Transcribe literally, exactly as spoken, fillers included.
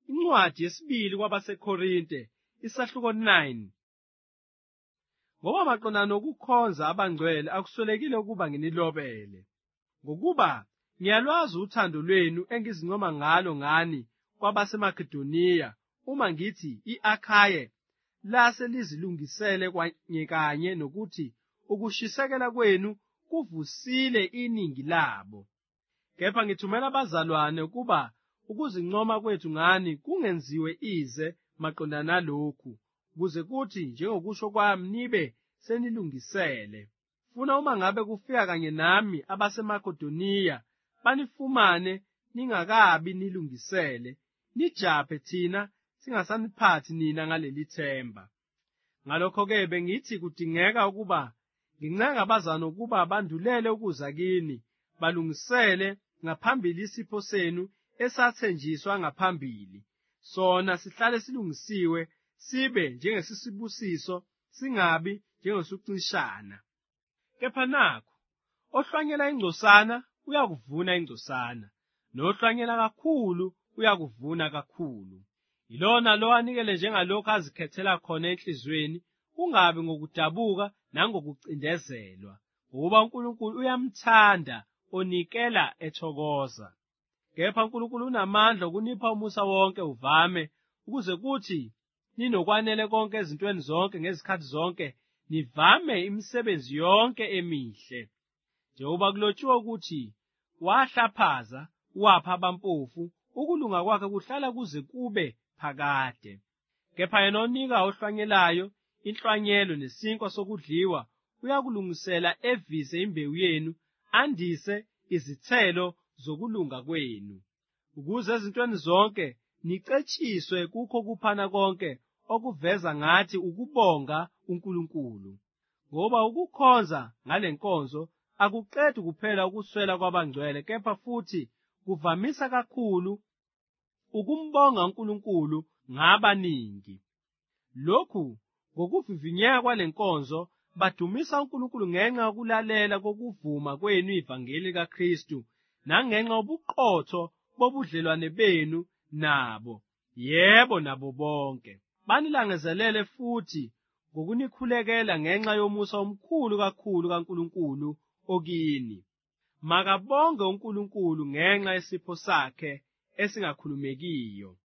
Incwadi yesibili kwabaseKorinte, isahluko nine. Ngoba maqondana nokukhonza abangcwele akuswelekile ukuba nginilobele, ngokuba ngiyalwazi uthando lwenu engizincoma ngalo ngani kwabaseMakedoniya, uma ngithi i-Akhaye lase lizilungisele kanye kanye nokuthi ukushisekela kwenu kuvusile iningi labo. Kepha ngithumela abazalwane ukuba ukuzincoma kwethu ngani kungenziwe ize maqondana nalokhu, ukuze kuthi njengokusho kwami nibe senilungisele. Funa uma ngabe kufika kanye nami abasemakedoniya banifumane ningakabi nilungisele, nijaphe thina singasaniphathi nina ngaleli themba. Ngalokho-ke bengithi kudingeka ukuba ngincenga abazalwane ukuba bandulele ukuza kini, balungisele ngaphambili isipho senu esathenjiswa ngaphambili, sona sihlale silungisiwe, sibe njengesisibusiso, singabi njengesokucishana. Kepha nakho, ohlwanyela ingcosana uyakuvuna ingcosana, nohlwanyela kakhulu uyakuvuna kakhulu. Yilona lo anikele njengalokhu azikhethela khona enhliziyweni, kungabi ngokudabuka nangokucindezelwa, ngoba uNkulunkulu uyamthanda onikela ethokoza. Kepha uNkulunkulu unamandla okunipha umusa wonke uvame, ukuze kuthi ninokwanele konke ezintweni zonke ngezikhathi zonke, nivame imisebenzi yonke emihle. Njengoba kulotshiwe ukuthi, wahlaphaza wapha abampofu, ukulunga kwakhe kuhlala kuze kube phakade. Kepha yena onika ohlwanyelayo inhlwanyelo nesinkwa sokudliwa uyakulungisela evise imbewu yenu, andise izithelo zokulunga kwenu, ukuze ezintweni zonke nicetshiswe kukho kuphana konke okuveza ngathi ukubonga uNkulunkulu. Ngoba ukukhonza ngale nkonzo akuqedi kuphela ukuswela kwabangcwele, kepha futhi kuvamisa kakhulu ukumbonga uNkulunkulu ngabaningi. Lokhu ngokuvivinyeka kwale nkonzo badumisa uNkulunkulu ngenxa yokulalela kokuvuma kwenu ivangeli likaKristu, nangenxa yobuqotho bobudlelwane benu nabo, yebo nabo bonke. Banilangazelele futhi ngokunikhulekela ngenxa yomusa omkhulu kakhulu kaNkulunkulu okini. Makabonge uNkulunkulu ngenxa yesipho sakhe esingakhulumekiyo.